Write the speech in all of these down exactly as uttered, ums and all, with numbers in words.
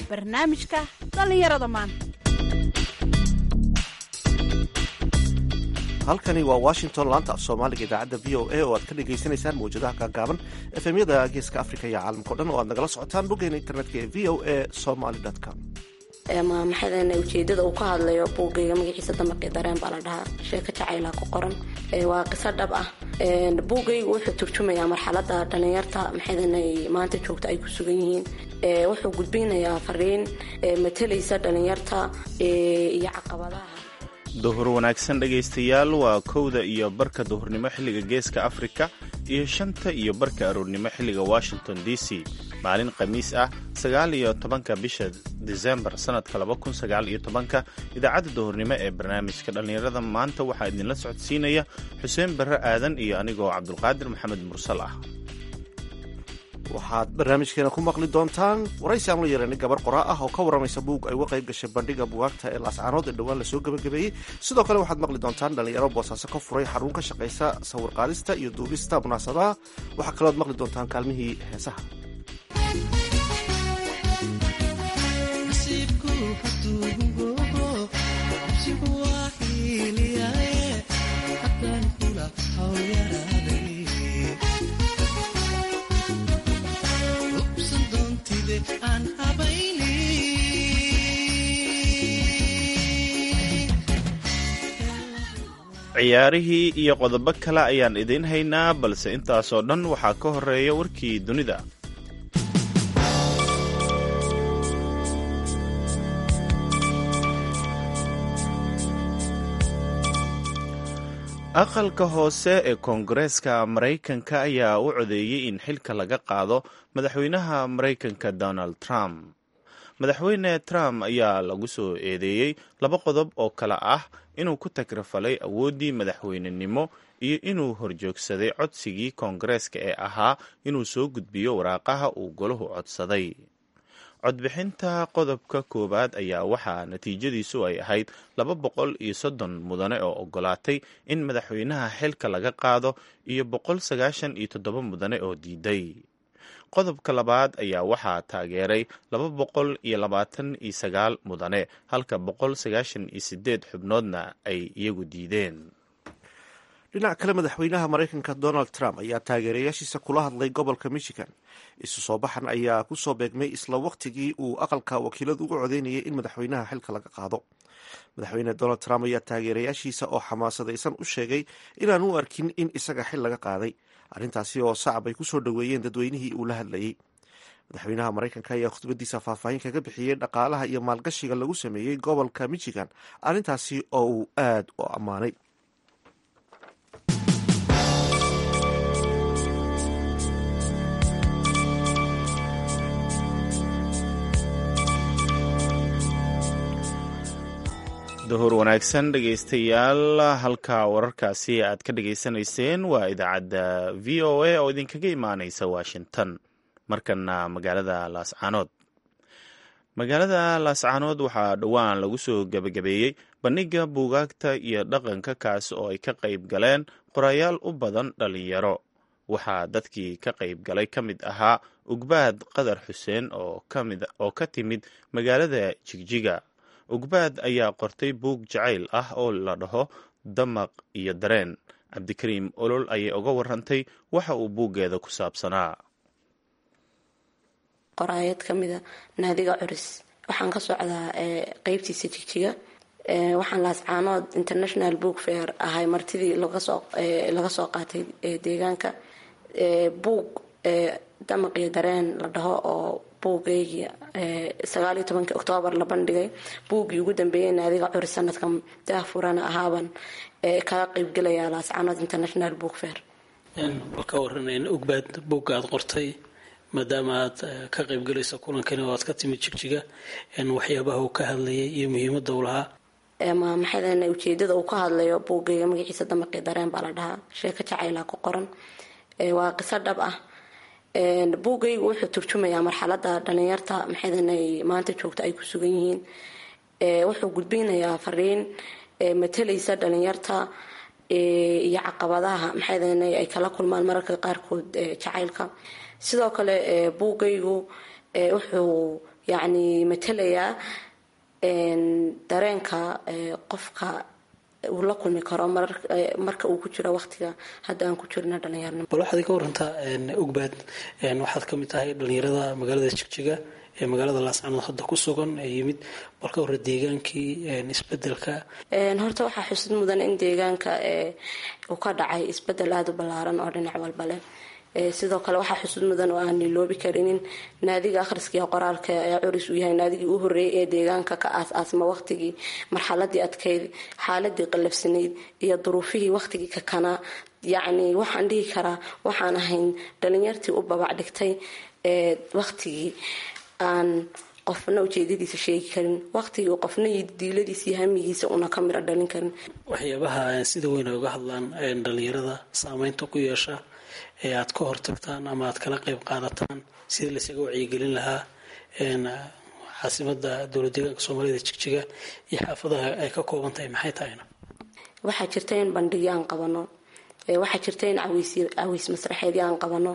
barnaamijka dhallinyarada maanta. halkani waa washington, laanta af soomaaliga idaacadda v o a oo aad ka dhagaysanaysaan mawjadaha gaagaaban efemyada geeska afrika iyo caalamka o dhan oo aad nagala socotaan boggeena internetka ee v o a somaly com. maxadan ujeedada uu ka hadlayo buugayga magaciisa damaqii dareen baa la dhahaa, sheeko jacayla ku qoran, waa qiso dhab ah. buugaygu wuxuu turjumayaa marxalada dhalinyarta maxadan maanta joogta ay ku sugan yihiin. wuxuu gudbinayaa fariin matalaysa dhalinyarta iyo caqabadaha. duhur wanaagsan dhegaystayaal, waa kowda iyo barka duhurnimo xilliga geeska afrika iyo shanta iyo barka aroornimo xilliga washington d c. maalin khamiis ah sagaal iyo tobanka bisha disembar sanadka laba kun sagaal iyo tobanka. idaacadda duhurnimo ee barnaamijka dhallinyarada maanta waxaa idinla socodsiinaya xuseen barre aadan iyo anigoo cabdulqaadir maxamed mursal ah. waxaad barnaamijkeena ku maqli doontaan waraysi aan la yeelanay gabar qoraa ah oo ka warramaysa buug ay uga qayb gashay bandhiga buugaagta ee laascaanood ee dhowaan lasoo gebagabeeyey. sidoo kale waxaad maqli doontaan dhallinyaro boosaaso ka furay xarun ka shaqaysa sawirqaadista iyo duubista munaasabadaha. waxaa kalooad maqli doontaan kaalmihii heesaha. ciyaarihii iyo qodobo kale ayaan idiin haynaa, balse intaasoo dhan waxaa ka horeeya warkii dunida. aqalka hoose ee koongareeska maraykanka ayaa u codeeyey in xilka laga qaado madaxweynaha maraykanka donald trump. madaxweyne trump ayaa lagu soo eedeeyey laba qodob oo kale ah inuu ku tagrafalay awooddii madaxweynenimo iyo inuu horjoogsaday codsigii koongareeska ee ahaa inuu soo gudbiyo waraaqaha uu golahu codsaday. codbixinta qodobka koowaad ayaa waxaa natiijadiisu ay ahayd laba boqol iyo soddon mudane oo ogolaatay in madaxweynaha xilka laga qaado iyo boqol sagaashan iyo toddoba mudane oo diiday. qodobka labaad ayaa waxaa taageeray laba boqol iyo labaatan iyo sagaal mudane halka boqol sagaashan iyo sideed xubnoodna ay iyagu diideen. dhinac kale, madaxweynaha maraykanka donald trump ayaa taageerayaashiisa kula hadlay gobolka michigan. isu soo baxan ayaa ku soo beegmay isla waqtigii uu aqalka wakiiladu uga codeynayay in madaxweynaha xilka laga qaado. madaxweyne donald trump ayaa taageerayaashiisa oo xamaasadaysan u sheegay inaan u arkin in isaga xil laga qaaday, arrintaasi oo sacab ay ku soo dhoweeyeen dadweynihii uu la hadlayey. madaxweynaha maraykanka ayaa khudbadiisa faahfaahin kaga bixiyey dhaqaalaha iyo maalgashiga lagu sameeyey gobolka michigan, arrintaasi oo uu aad u ammaanay. duhur wanaagsan dhegaystayaal, halka wararkaasi aad ka dhegaysanayseen waa idaacadda v o a oo idinkaga imaanaysa washington. markana magaalada laascaanood magaalada laascaanood waxaa dhowaan lagu soo gebagabeeyey bandhiga buugaagta iyo dhaqanka kaas oo ay ka qayb galeen qorayaal u badan dhalinyaro. waxaa dadkii ka qayb galay ka mid ahaa ugbaad qadar xuseen oo ka timid magaalada jigjiga. ugbaad ayaa qortay buug jacayl ah oo la dhaho damaq iyo dareen. cabdikariim olol ayay uga warantay waxa uu buuggeeda ku saabsanaa. qoraayad ka mida naadiga curis, waxaan ka socdaa qeybtiisa jigjiga. waxaan laascaanood international book fair ahay martidii laga soo qaatay deegaanka. buug damaq iyo dareen la dhaho oo buugeygii sagaal iyo tobanki oktoobar la bandhigay. buuggii ugu dambeeyey naadiga curis sanadkan daahfurana ahaaban kaga qeybgelaya laascaanood international book fair. ka waran ugbaad buugga aad qortay, maadaama aad ka qeybgelaysa kulankani oo aad ka timid jigjiga, waxyaabaha uu ka hadlayay iyo muhiimada uu lahaa. maxadan ujeedada uu ka hadlayo buugayga magaciisa damaqii dareen baa la dhahaa, sheeko jacayla ku qoran, waa qiso dhab ah. buugaygu wuxuu turjumayaa marxalada dhalinyarta maxadan maanta joogta ay ku sugan yihiin. wuxuu gudbinayaa fariin matalaysa dhalinyarta iyo caqabadaha maxadan ay kala kulmaan mararka qaarkood jacaylka. sidoo kale buugaygu wuxuu yacni matalayaa dareenka qofka uu la kulmi karo marka uu ku jiro waqtiga hadda aan ku jirna dhalinyarnimo. bal waxaad ka warantaa ugbaad waxaad ka mid tahay dhalinyarada magaalada Jigjiga ee magaalada Laascaanood hadda ku sugan ee yimid bal ka warran deegaankii isbedelka. horta waxaa xusid mudan in deegaanka uu ka dhacay isbedel aada u ballaaran oo dhinac walba leh. sidoo kale waxaa xusud mudan oo aan loobi karinin naadiga akhriska iyo qoraalka ee curis uu yahay naadigii u horeeyay ee deegaanka ka aas-aasma waqtigii marxaladii adkeyd, xaaladii qallafsanayd iyo duruufihii waqtigii ka kanaa. yacni waxaan dhihi karaa waxaan ahayn dhalinyartii u babac dhigtay ee waqtigii aan qofna ujeedadiisa sheegi karin, waqtigii uu qofna diiladiisa iyo hamigiisa una ka miro dhalin karin. waxyaabaha sida weyn uga hadlaan dhalinyarada saameynta ku yeesha ee aad ka hortagtaan ama aad kala qayb qaadataan sidii laysaga wacyigelin lahaa caasimada dowlad deegaanka soomaalida Jigjiga iyo xaafadaha ay ka kooban tahay maxay tahayna? waxaa jirta in bandhigyo aan qabano, waxaa jirta in cawiis masraxeedyo aan qabano,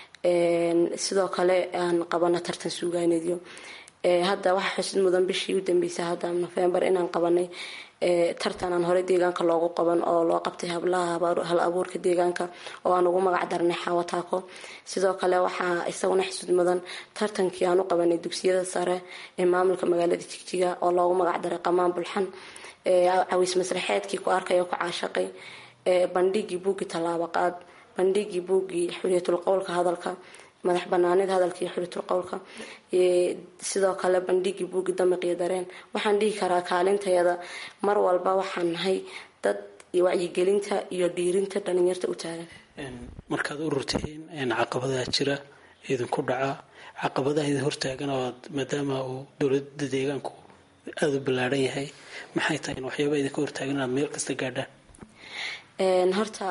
sidoo kale aan qabano tartan suugaaneedyo. hadda waxaa xusid mudan bishii u dambeysay hadda November inaan qabanay tartan aan hore deegaanka loogu qaban oo loo qabtay hablaha hal abuurka deegaanka oo aan ugu magac darnay xawataako. sidoo kale waxaa isaguna xusud mudan tartankii aan u qabanay dugsiyada sare ee maamulka magaalada Jigjiga oo loogu magac daray qamaan bulxan, cawiis masraxeedkii ku arkay oo ku caashaqay, bandhigii buuggii tallaabaqaad, bandhigii buuggii xuriyatul qowlka hadalka, madax banaanida hadalka iyo xuriyatul qowlka, sidoo kale bandhigii buuggii damiq iyo dareen. waxaan dhihi karaa kaalintayada mar walba waxaan nahay dad wacyigelinta iyo dhiirinta dhalinyarta u taagan. markaad ururtihiin caqabadaha jira idinku dhaca, caqabadaha idin hortaagan oo maadaama uu dowlada deegaanku aada u ballaaran yahay, maxay tahay waxyaaba idinka hortaagan inaad meel kasta gaadhaan? horta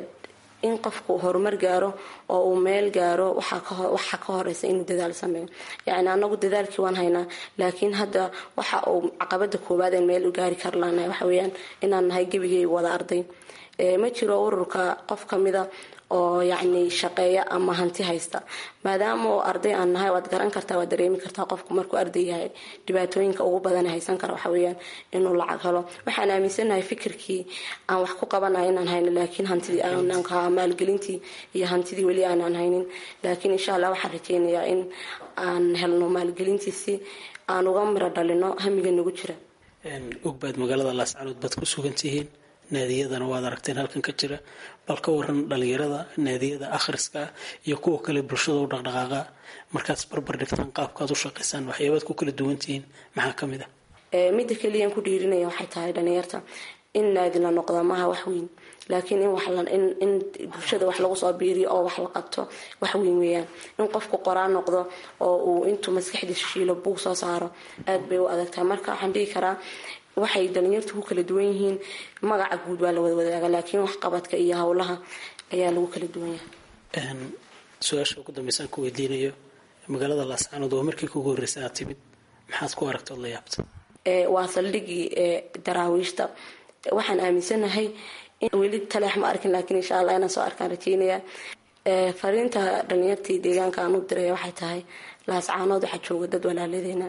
in qofku horumar gaaro oo uu meel gaaro waxaa ka horeysa inuu dadaal sameeyo. yacni anagu dadaalkii waan haynaa, laakiin hadda waxa uu caqabada koowaad een meel u gaari kar laanahay waxa weeyaan inaan nahay gebigay wada arday. ma jiro ururka qof kamida oo yacni shaqeeya ama hanti haysta. maadaama uu arday aan nahay waad garan kartaa, waad dareemi kartaa qofku markuu arday yahay dhibaatooyinka ugu badan haysan kara waxa weeyaan inuu lacag helo. waxaan aaminsanahay fikirkii aan wax ku qabanayo inaan hayno, laakiin hantidii aanan ka maalgelintii iyo hantidii weli aanan haynin. laakiin insha Allah waxaan rajeynayaa in aan helno maalgelintiisi aan uga miro dhalino hamiga nagu jira. ugbaad magaalada Laascaanood baad ku sugan tihiin, naadiyadana waad aragteen halkan ka jira. bal ka waran dhalinyarada naadiyada akhriska iyo kuwa kale bulshada u dhaqdhaqaaqa markaad barbar dhigtaan qaabkaad u shaqaysaan waxyaabaad ku kala duwan tihiin maxaa ka mid ah? midda kaliya ku dhiirinaya waxay tahay dhalinyarta in naadi la noqdo maaha wax weyn, laakiin in wax in in bulshada wax lagu soo biiriyo oo wax la qabto wax weyn weeyaan. in qofku qoraan noqdo oo uu intuu maskaxdiisa shiilo buug soo saaro aad bay u adagtahay. marka waxaan dhihi karaa waxay dhalinyartu ku kala duwan yihiin, magaca guud waa la wada wadaaga, laakiin wax qabadka iyo howlaha ayaa lagu kala duwan yahay. su-aasha ugu dambeysaan ku weydiinayo, magaalada Laascaanood waa markii kugu horreysay aad timid, maxaad ku aragtay oo la yaabtay? waa saldhigii daraawiishta. waxaan aaminsanahay in weli taleex ma arkin, laakiin insha Allah inaan soo arkaan rajeynayaa. fariinta dhalinyartii deegaanka aan u diray waxay tahay Laascaanood waxaa jooga dad walaaladeena,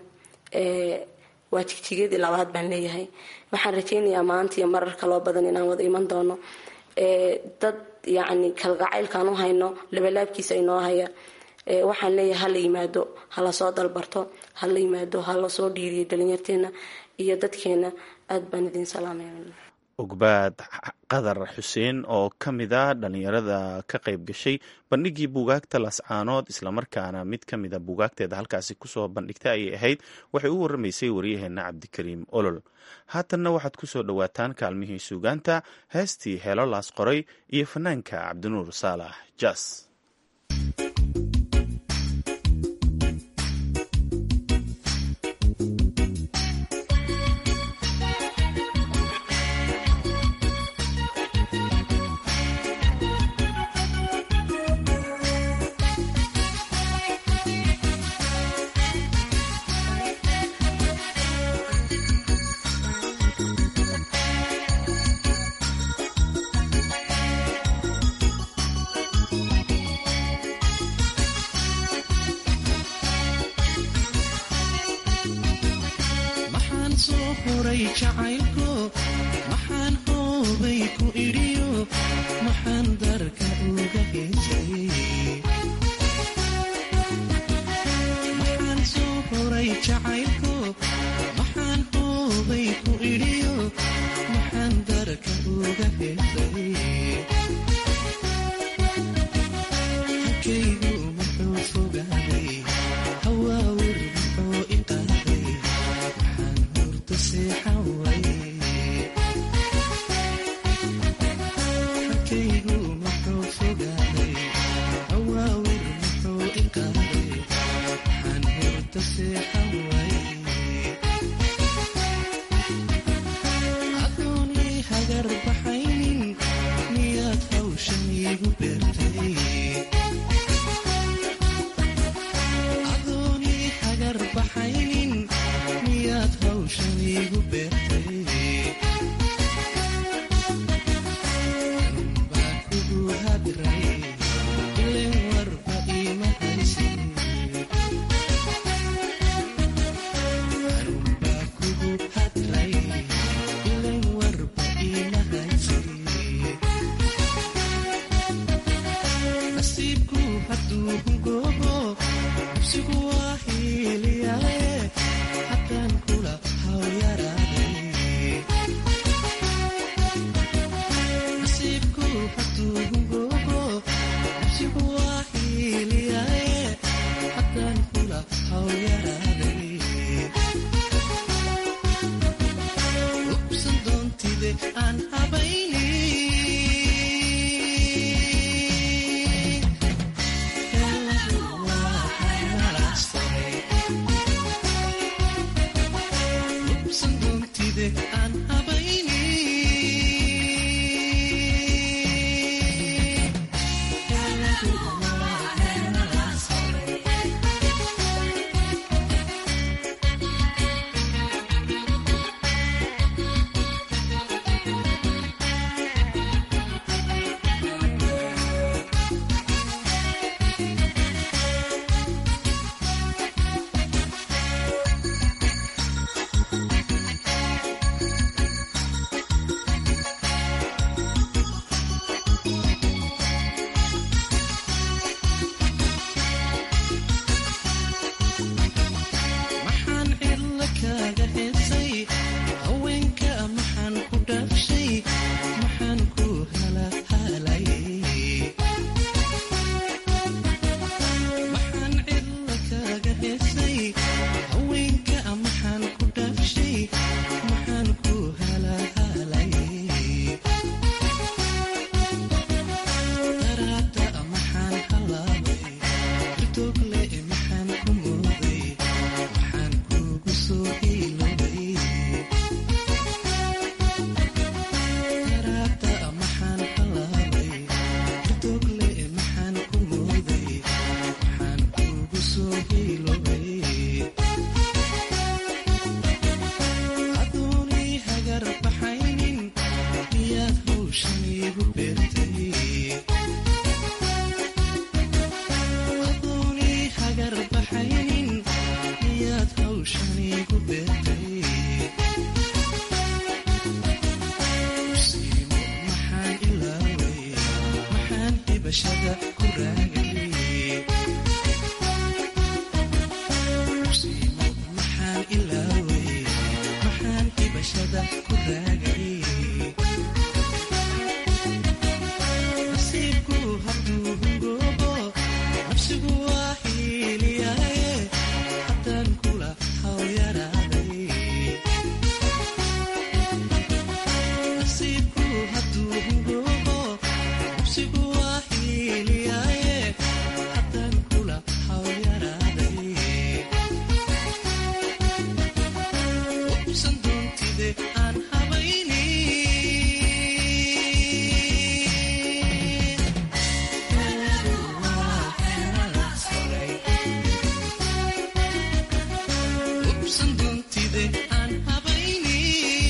waa Jigjigadii labaad baan leeyahay. waxaan rajeynayaa maanta iyo marar kaloo badan inaan wada iman doono. dad yacni kalgacaylkaan u hayno labalaabkiisa inoo haya. waxaan leeyahay hala yimaado, hala soo dalbarto, hala yimaado, hala soo dhiiriyo dhalinyarteena iyo dadkeena. aad baan idin salaamaya. ugbaad qadar xuseen oo ka mid a dhalinyarada ka qayb gashay bandhigii buugaagta Laascaanood, islamarkaana mid ka mida buugaagteeda halkaasi kusoo bandhigtay ayay ahayd. waxay u waramaysay waryaheena cabdikariim olol. haatanna waxaad kusoo dhowaataan kaalmihii suugaanta, heestii heelo laas qoray iyo fanaanka cabdinuur saalax jaas. Thank you. huray jacaylko maxaan hoobay ku idhiyo maxaan darka uga heesay maxaan soo huray jacaylko maxaan hoobay ku idhiyo maxaan darka uga heesay halkaygu muxuu fogaaday hawaawir muxuu i qaaday maxaan hurda seexan waayey halkaygu muxuu fogaaday hawaawir muxuu i qaaday maxaan hurda seexan waayey adoonii hagar baxaynin miyaad hawshan iigu beertay adoonii hagar baxaynin miyaad hawshan iigu beertay anbaa kugu hadray ilen warba iima haysin anbaa kugu hadray ilen warba iima haysin nasiibku hadduu hungoobo nafsigu waa hiiliyae haddaan kula hawyaraaday nasiibku hadduu hungoobo nafsigu waa hiiliyae haddaan kula hawyaraaday ubsan doontide aan habayni aan habayni maxaan cidla kaaga heesay haweenka maxaan ku dhaafshay maxaan ku halahaalayay maxaan cidla kaaga heesay haweenka maxaan ku dhaafshay maxaan ku halahaalayay daraada maxaan halaabay irtoogle maxaan ku mooday maxaan kugu soo hiilobay daraada maxaan halaabay irtoogle maxaan ku mooday maxaan kugu soo hiilobay adoonii hagar baxaynin miyaad hawshan iigu beertay adoonii hagar baxaynin miyaad hawshan iigu beertay usiimo maxaan ilaaway maxaan hibashada ku raagay usiimo maxaan ilaaway maxaan hibashada ku raagay nasiibku hadduu hungoobo nafsigu waa hiiliyae haddaan kula hawyaraaday nasiibku hadduu hungoobo nafsigu waa hiiliyae haddaan kula hawyaraaday ubsan doontide aan habayni ubsan doontide aan habayni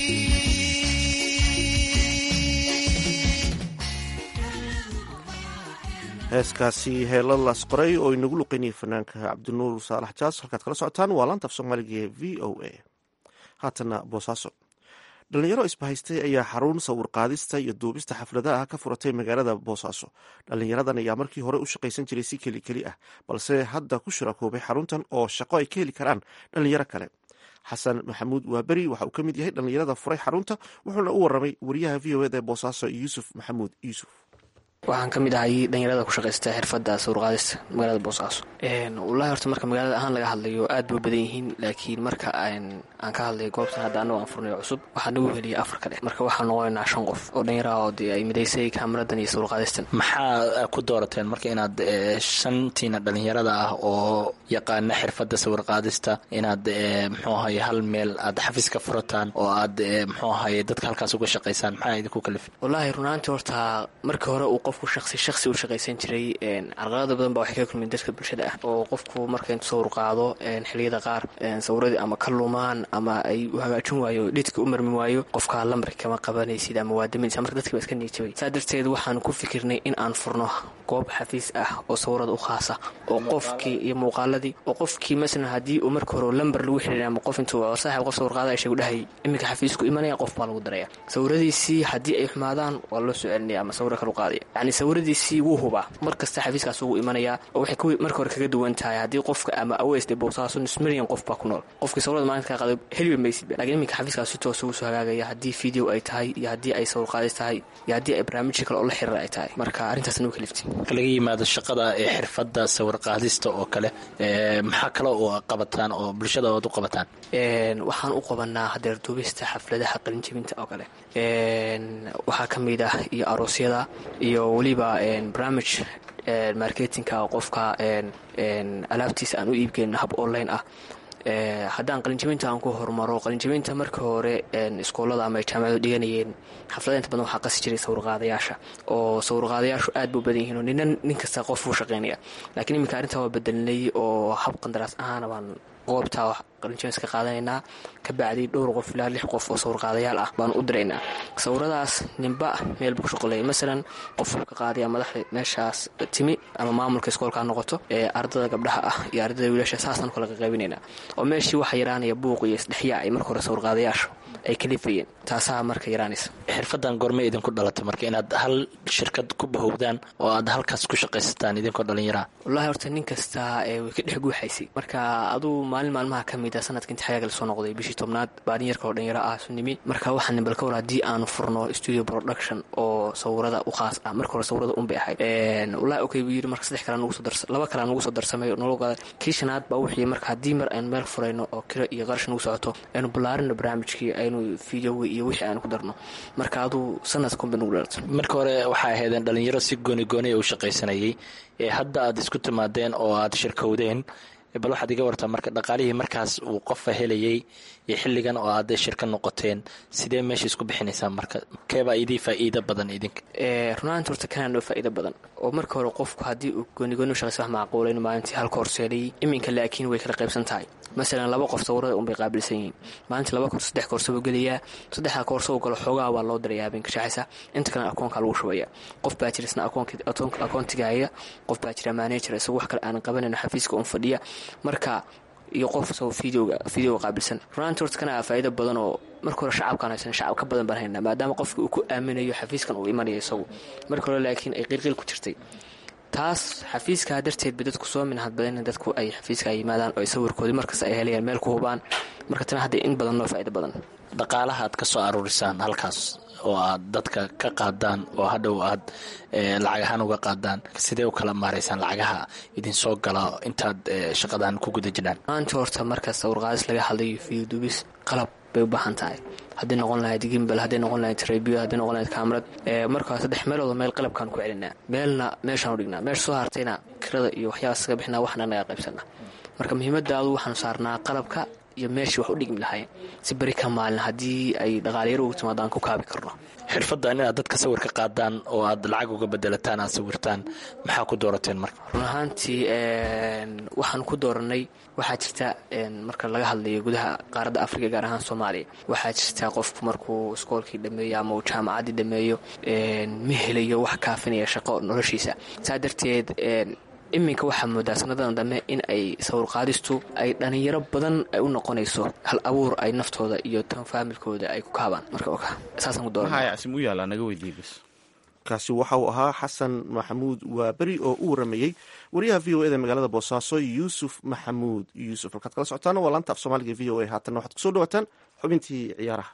heeskaasi heelo las qoray oo inagu luqeynayay fanaanka cabdinuur saalax jaas halkaad kala socotaan waa laanta af soomaaliga ee v o a haatana boosaaso dhalinyaro isbahaystay ayaa xarun sawir qaadista iyo duubista xafladaha ka furatay magaalada boosaaso. dhalinyaradan ayaa markii hore u shaqaysan jiray si keli keli ah, balse hadda ku shirakoobay xaruntan oo shaqo ay ka heli karaan dhalinyaro kale. xasan maxamuud waaberi waxa uu ka mid yahay dhalinyarada furay xarunta, wuxuuna u waramay wariyaha v o eda ee boosaaso yuusuf maxamuud yuusuf. waxaan ka mid ahay dhalinyarada ku shaqaysta xirfadda sawirqaadista magaalada boosaaso. wallaahi horta marka magaalada ahaan laga hadlayo aad bay badan yihiin, laakiin marka aan ka hadlayo goobtan hadda annago aan furnayo cusub waxaa nagu heliyay afar kale, marka waxaan noqonaynaa shan qof oo dhalinyaraha oo dee ay midaysay kaamiradan iyo sawirqaadistan. maxaa ku doorateen marka inaad shantiina dhalinyarada ah oo yaqaana xirfadda sawirqaadista inaad muxuu ahaye hal meel aad xafiis ka furataan oo aad muxuu ahaye dadka halkaas uga shaqaysaan? maxaa idinku kalifin? wallaahi runaantii horta markii hore uu qofku shaqsi shaqsi u shaqaysan jiray carqalada badan baa waxay ka kulmeen dadka bulshada ah, oo qofku marka intuu sawir qaado xilliyada qaar sawiradii ama ka lumaan ama ay u hagaajin waayo dhidka u marmi waayo qofka lambarka kama qabanaysid ama waa daminaysa, marka dadkii baa iska niyajabay. saa darteed waxaan ku fikirnay in aan furno goob xafiis ah oo sawirada u khaasa oo qofkii iyo muuqaaladii oo qofkii masalan haddii uu marka hore lambar lagu xiriiray ama qof intuu saaxiib qof sawir qaada ay sheegu dhahay iminka xafiisku imanaya qof baa lagu daraya sawiradiisii haddii ay xumaadaan waa loo soo celinaya ama sawiro kale u qaadaya. yacni sawiradiisii wuu hubaa mar kasta xafiiskaas ugu imanaya oo waxay marka hore kaga duwan tahay haddii qofka ama aweysde boosaaso nus milyan qof baa ku nool, qofkii sawirada maalinta ka qaaday heliba maysid. laakiin iminka xafiiskaas si toos ugu soo hagaagaya haddii video ay tahay iyo haddii ay sawir qaadis tahay iyo haddii ay barnaamijyo kale oo la xiriira ay tahay, marka arrintaas nagu kaliftay. laga yimaado shaqada ee xirfadda sawir qaadista oo kale maxaa kale oo qabataan oo bulshada ood u qabataan? waxaan u qabanaa hadeer duubista xafladaha qalinjabinta oo kale, waxaa ka mid ah iyo aroosyada iyo weliba barnaamij marketinka qofka alaabtiisa aan u iibgeyno hab online ah. haddaan qalinjabinta aan ku hormaro, qalinjabinta marka hore iskoolada ama jaamacadu dhiganayeen xaflada inta badan waxaa qasi jiray sawirqaadayaasha, oo sawirqaadayaashu aad buu badan yihiin oo nina nin kasta qof uu shaqaynaya. laakiin iminka arrintaa waa bedelnay oo hab qandaraas ahaana baan goobtaa qalinjabins ka qaadanaynaa, ka bacdi dhowr qof ilaa lix qof oo sawirqaadayaal ah baan u diraynaa. sawiradaas ninba meel buu ku shaqaleeyay, masalan qofuu ka qaadaya madaxda meeshaas timi ama maamulka iskoolka ha noqoto ee ardada gabdhaha ah iyo ardada wiilasha, saasaan kala qaybinaynaa oo meeshii waxaa yaraanaya buuq iyo isdhexyaa ay marka hore sawirqaadayaashu ay kalifayeen, taasaa marka yaraanaysa. xirfaddan goormay idinku dhalatay marka inaad hal shirkad ku bahowdaan oo aad halkaas ku shaqaysataan idinkoo dhallinyaraha? wallahi horta nin kasta way ka dhex guuxaysay, marka aduu maalin maalmaha ka mid a sanadka inta xagaaga lasoo noqday bishii tobnaad baalin yarka oo dhalinyaro ah sunimi, marka waxaan nimbal ka war haddii aanu furno studio production oo sawirada u khaas ah. marka hore sawirada un bay ahayd, wallahi okay buu yidhi, marka saddex kale nugu soo darsa laba kale nugu soo darsamay nolol qaada kii shanaad baa wixii marka haddii mar aynu meel furayno oo kiro iyo qarash nugu socoto aynu ballaarino barnaamijkii aynu videoga iyo wixii aynu ku darno, marka aduu sanadkunba nugu dhalatay. marka hore waxaa ahaydeen dhalinyaro si gooni gooni u shaqaysanayay, hadda aad isku timaadeen oo aad shirkowdeen, bal waxaad iga wartaa marka dhaqaalihii markaas uu qofa helayay iyo xilligan oo aad shirka noqoteen sidee meesha isku bixinaysaan? marka keebaa idii faa'iido badan idinka? runaanta horta kanaa noo faa'iido badan oo marka hore qofku haddii uu goonigooni u shaqaysa wax macquula inu maalintii halka horseelayay, iminka laakiin way kala qaybsan tahay. masalan laba qof sawirada unbay qaabilsan yihiin, maalintii laba koor saddex koorsa buu gelayaa, saddexda koorsa uu galo xoogaa waa loo dirayaa habeenka shaxaysa, inta kalena akoonkaa lagu shubaya. qof baa jira isna akoontigaaya, qof baa jira manager isagu wax kale aanan qabanayno xafiiska un fadhiya, marka iyo qof saw videoga videoga qaabilsan. runaantii horta kana faa'iido badan oo marka hore shacabkaan haysan shacab ka badan baan haynaa maadaama qofka uu ku aaminayo xafiiskan uu imanayo isagu. marka hore laakiin ay qiilqiil ku jirtay, taas xafiiskaa darteed ba dadku soo minhad badan dadku ay xafiiska ay yimaadaan oo ay sawirkoodii markasta ay helayaan meel ku hubaan, marka tana hadda in badan noo faa'iido badan. dhaqaalaha aad ka soo aruurisaan halkaas oo aad dadka ka qaadaan oo hadhow aad lacag ahaan uga qaadaan, sidee u kala maaraysaan lacagaha idinsoo gala intaad shaqadan ku guda jiraan? maanta horta marka sawirqaadis laga hadlayo fiidubis qalab bay u baahan tahay, hadday noqon lahayd gimbal, hadday noqon lahayd trebiyo, hadday noqon lahayd kaamarad. markaa saddex meelooda meel qalabkaan ku celinaa, meelna meeshaan u dhignaa, meesha soo hartayna kirada iyo waxyaabaas kaga bixinaa waxna naga qaybsanaa. marka muhiimadaadu waxaanu saarnaa qalabka iyo meeshii wax u dhigmi lahayn si beri ka maalin haddii ay dhaqaaliyaro ugu timaadaan ku kaabi karno. xirfaddan inaad dadka sawir ka qaadaan oo aad lacag uga bedelataan aad sawirtaan maxaa ku doorateen marka? run ahaantii waxaan ku dooranay waxaa jirta marka laga hadlayo gudaha qaaradda afrika gaar ahaan soomaaliya, waxaa jirta qofku markuu iskoolkii dhameeyo ama uu jaamacaddii dhameeyo ma helayo wax kaafinaya shaqo noloshiisa. saa darteed iminka waxaa moodaa sanadan dambe in ay sawirqaadistu ay dhalinyaro badan ay u noqonayso hal abuur ay naftooda iyo tan faamilkooda ay ku kaabaan marka saasaan ku dooran maxaa asim u yaala naga weydiiyey bas kaasi waxa uu ahaa xasan maxamuud waaberi oo u waramayey wariyaha v o e da magaalada boosaaso yuusuf maxamuud yuusuf halkaad kala socotaana waa laanta af soomaaliga v o a haatanna waxaad kusoo dhawaataan xubintii ciyaaraha.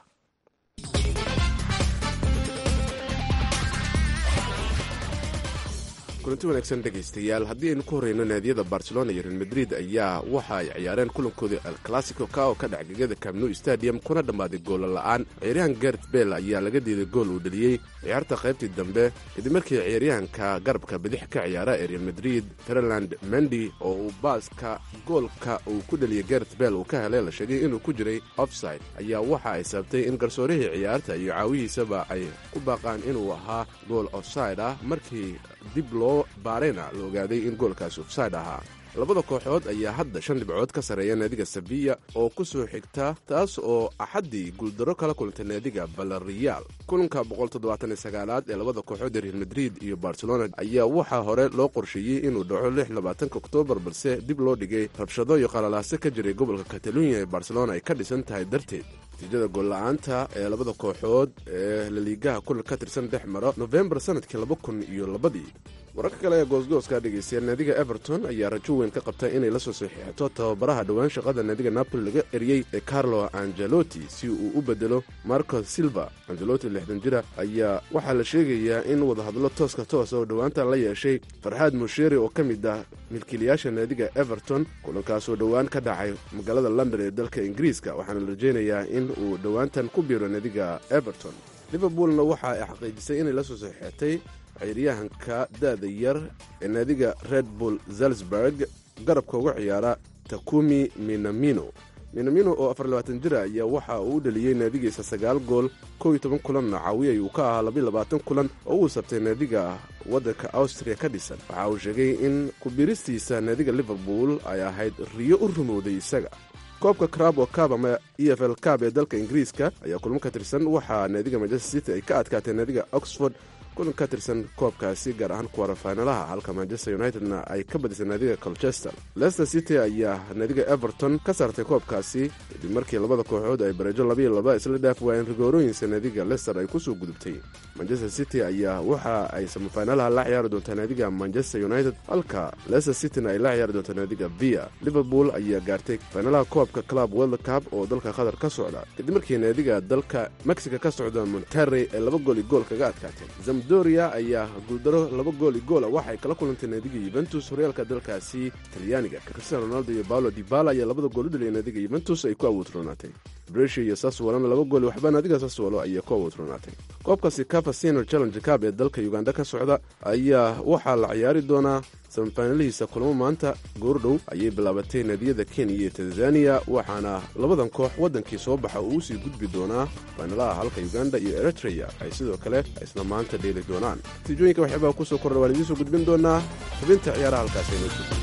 kulanti wanaagsan dhegaystayaal haddii aynu ku horreyno naadiyada barcelona iyo real madrid ayaa waxa ay ciyaareen kulankoodii al classico ka oo ka dhac gegada camnu stadium kuna dhammaaday goolla la'aan. ciyaaryahan gert bell ayaa laga diiday gool uu dheliyey ciyaarta qaybtii dambe kadib markii ciyaaryahanka garabka bidix ka ciyaara ee real madrid ferland mendi oo uu baaska goolka uu ku dheliyey gert bell uu ka helay la sheegay inuu ku jiray offside ayaa waxa ay sababtay in garsoorihii ciyaarta iyo caawihiisaba ay ku baaqaan inuu ahaa gool offside ah. markii dib loo baarayna la ogaaday in goolkaasi ofside ahaa. labada kooxood ayaa hadda shan dhibcood ka sarreeya naadiga sevilla oo ku soo xigta taas oo axaddii guuldaro kala kulantay naadiga balariyaal. kulanka boqol toddobaatan iyo sagaalaad ee labada kooxood ee real madrid iyo barcelona ayaa waxaa hore loo qorsheeyey inuu dhaco lix labaatanka oktoobar balse dib loo dhigay rabshado iyo qalalaase ka jiray gobolka katalunya ee barcelona ay ka dhisan tahay darteed. natiijada goolla-aanta ee labada kooxood ee laliigaha kulan ka tirsan dhex maro nofembar sanadkii laba kun iyo labadii. wararka kale ee goosgooska dhegaystayaa naadiga everton ayaa rajo weyn ka qabta inay la soo saxiixato tababaraha dhowaan shaqada naadiga napoli laga eriyey ee carlo angelotti si uu u bedelo marco silva. angelotti lixdan jira ayaa waxaa la sheegayaa in wadahadlo tooska toosa oo dhowaantan la yeeshay farxaad musheeri oo ka mid ah milkiilayaasha naadiga everton kulankaasoo dhowaan ka dhacay magaalada london ee dalka ingiriiska waxaana la rajaynayaa in uu dhowaantan ku biiro naadiga everton. liverpoolna waxa ay xaqiijisay inay la soo saxiixatay ciyaaryahanka da'da yar ee naadiga red bull salzburg garabka uga ciyaara takumi minamino. minamino oo afar labaatan jira ayaa waxa uu u dheliyey naadigiisa sagaal gool kow iyo toban kulanna caawiyay uu ka ahaa labiyo labaatan kulan oo uu sabtay naadiga waddanka awstriya ka dhisan. waxa uu sheegay in kubiristiisa naadiga liverpool ay ahayd riyo u rumowday isaga. koobka crabo cab ama e f l cab ee dalka ingiriiska ayaa kulmo ka tirsan waxaa naadiga manchester city ay ka adkaatay naadiga oxford kulan ka tirsan koobkaasi gaar ahaan kuwarafaynalaha halka manchester unitedna ay ka badisay naadiga colchester. leicester city ayaa naadiga everton ka saartay koobkaasi kadib markii labada kooxood ay bareejo labiyo laba isla dhaaf waayeen rigoorooyinsa naadiga leicester ay kusoo gudubtay. manchester city ayaa waxa ay samafaynalaha la ciyaari doontaa naadiga manchester united halka leicester cityna ay la ciyaari doontaa naadiga via. liverpool ayaa gaartay faynalaha koobka club world cup oo dalka qatar ka socda kadib markii naadiga dalka mexico ka socda monterrey ee laba gool iyo gool kaga adkaatay. doria ayaa guuldaro laba gool iyo goola waxay kala kulantay naadiga yuventus horyaalka dalkaasi talyaaniga. cristiano ronaldo iyo paulo dibala ayaa labada gool u dhaliyay naadiga yuventus ay ku awoodroonaatay. brescia iyo saswolona laba gool waxba naadiga saswolo ayay ku awoodroonaatay. koobkaasi cafasino challenge cab ee dalka uganda ka socda ayaa waxaa la ciyaari doonaa samafaynalihiisa kulamo maanta goordhow ayay bilaabatay naadiyada kenya iyo tanzaniya waxaana labadan koox waddankii soo baxa uu usii gudbi doonaa faynalaha halka uganda iyo eritrea ay sidoo kale isna maanta dheeli doonaan. natiijooyinka waxyaabaa kusoo kordha waan idiin soo gudbin doonaa xubinta ciyaaraha halkaas aynoo soo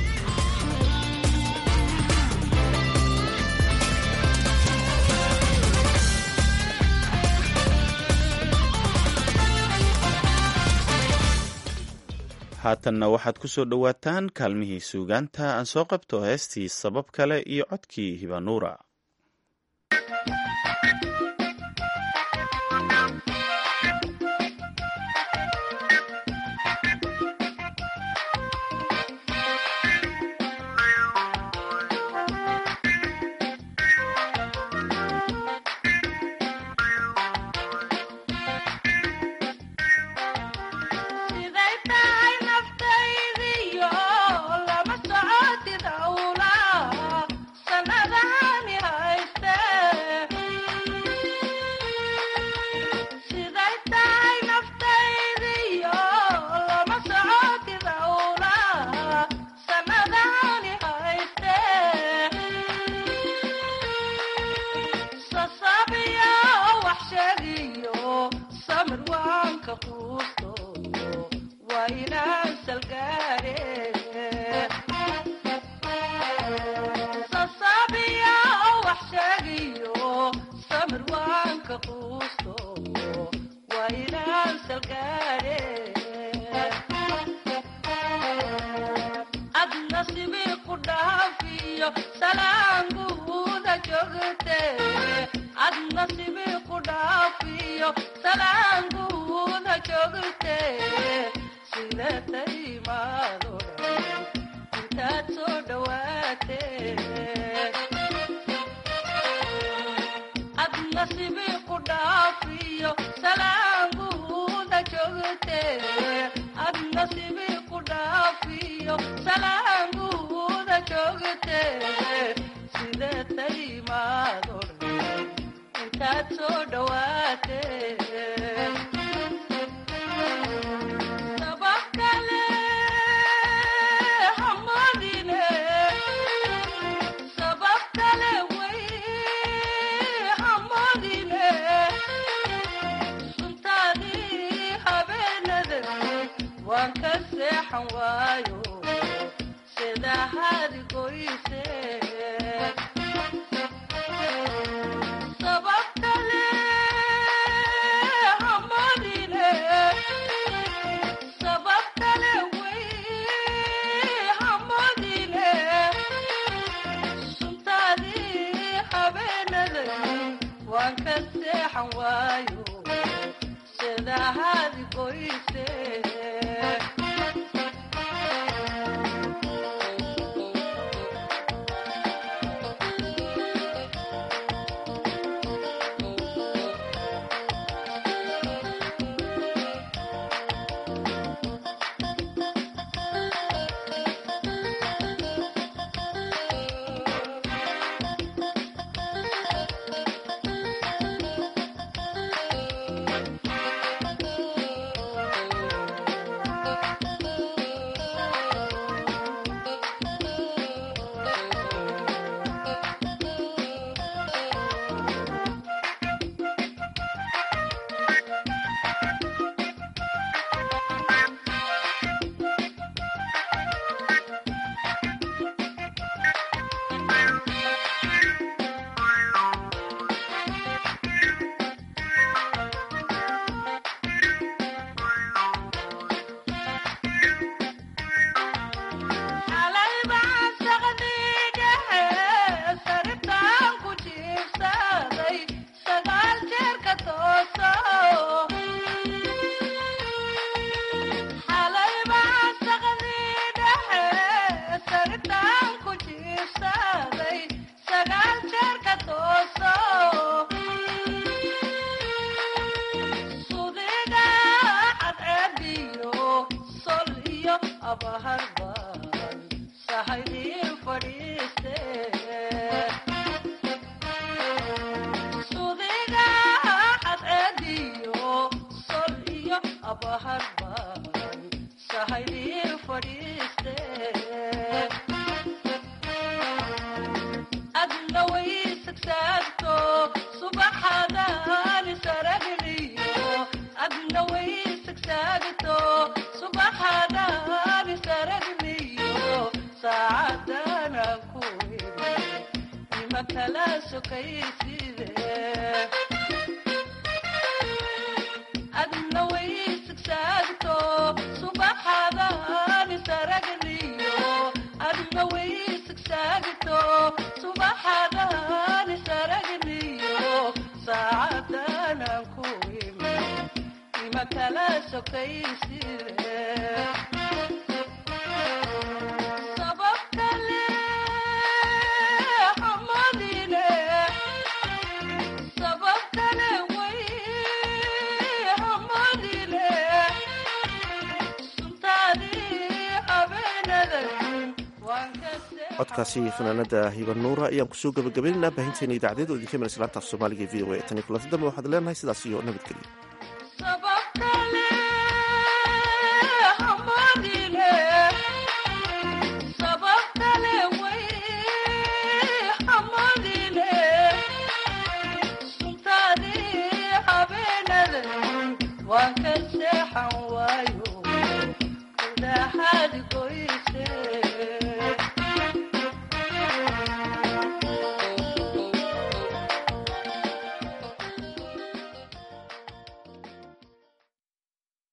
haatanna waxaad ku soo dhowaataan kaalmihii suugaanta aan soo qabto heestii sabab kale iyo codkii hibanuura. sanadahani hayste joogte sida taymaado intaad soo dhawaate ad nasibi ku dhaafiyo salaanguuda joogte ad nasibi ku dhaafiyo salaanguuda joogte sida taymaado intaad soo dhawaate sabab kale hamadine sabab kale way hamadine suntaadii habeenada waan ka seexan waayo sida hadi goyse waan ka seexan waayo sida hadi goyse codkaasi fanaanada hiban nuura ayaan kusoo gabagabaynaynaa baahinteena idaacadeed oo idinka imanaysa laanta af soomaaliga e v o a tan iyo kulanti dambe waxaad leenahay sidaas iyo nabadgelyo waan ka seexan waayo sida hadi goyse